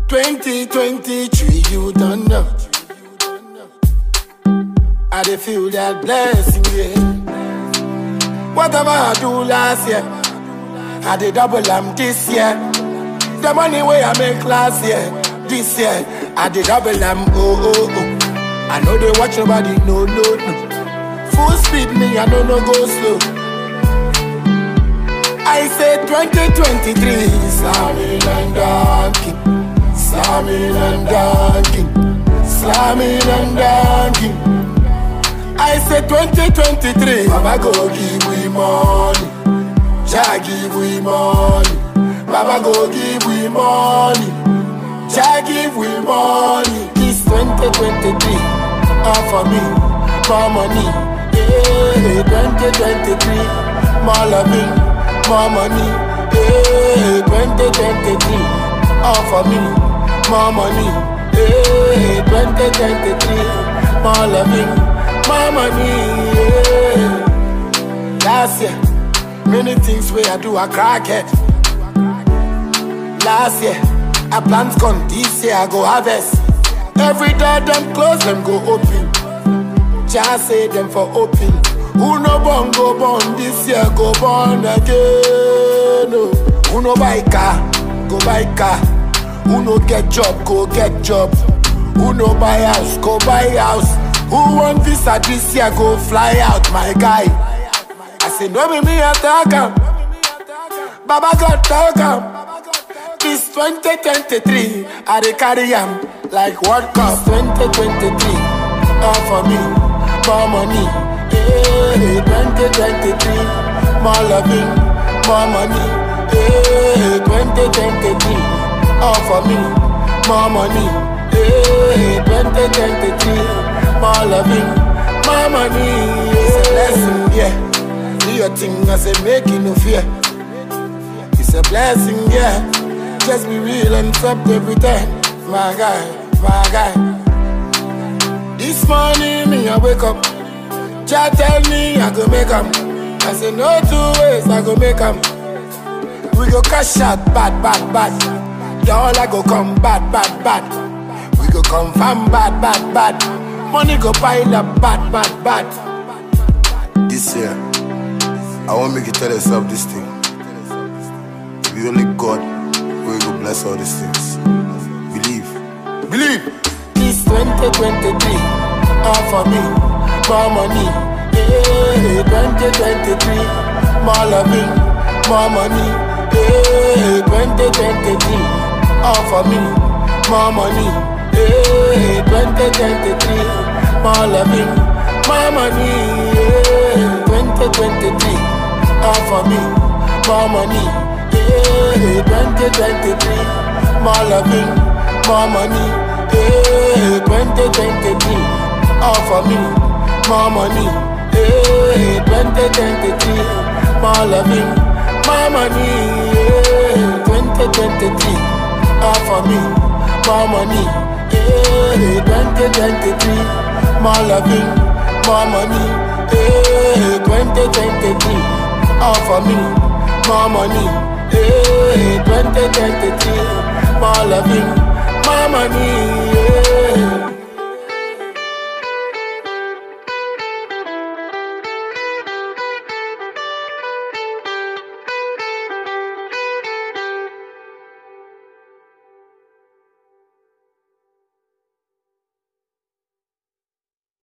2023, you don't know. I dey feel that blessing, yeah. Whatever I do last year, I dey double am this year. The money where I make last year, this year, I dey double am, oh. I know they watch nobody, no. Full speed me, I know no go slow. I say 2023, slamming and dunking. Slamming and dunking, slamming and dunking. I say 2023, Baba go give we money, Jah give we money. Baba go give we money, Jah give we money. This 2023, all for me, more money. Hey, 2023, more loving, more money. Hey, 2023, all for me. More money, hey, 2023. More loving, more money, yeah. Last year, many things where I do, I crack it. Last year, I plant corn, this year I go harvest. Every door them close, them go open. Just say them for open. Who no born, go born, this year go born again. No. Who no buy car, go buy car. Who no get job, go get job. Who no buy house, go buy house. Who want visa this year, go fly out, my guy. I say, no be me attack him. Baba God talk him. This 2023, I dey carry him like World Cup 2023. All for me, more money. Hey, 2023, more loving, more money. Hey, 2023. All for me, more money. Hey, 2023, more loving, more money. It's a blessing, yeah. Do your thing, I say make it no fear. It's a blessing, yeah. Just be real and accept everything, my guy. This morning, me I wake up. Jah tell me I go make 'em. I say no two ways, I go make 'em. We go cash out, bad. All I go come bad. We go come from bad. Money go pile up bad. This year, I won't make you tell yourself this thing. It be only God who will bless all these things. Believe. This 2023, all for me, more money. Hey, 2023, more loving, more money. Hey, 2023. All for me, more money. Hey, 2023, more loving, more money. Hey, 2023, all for me, more money. Hey, 2023, more loving, more money. Hey, 2023, all for me, more money. Hey, 2023, more loving, more money. Hey, 2023. All for me, more money. Hey, 2023, more loving, more money. Hey, 2023, all for me, more money. Hey, 2023, more loving, more money.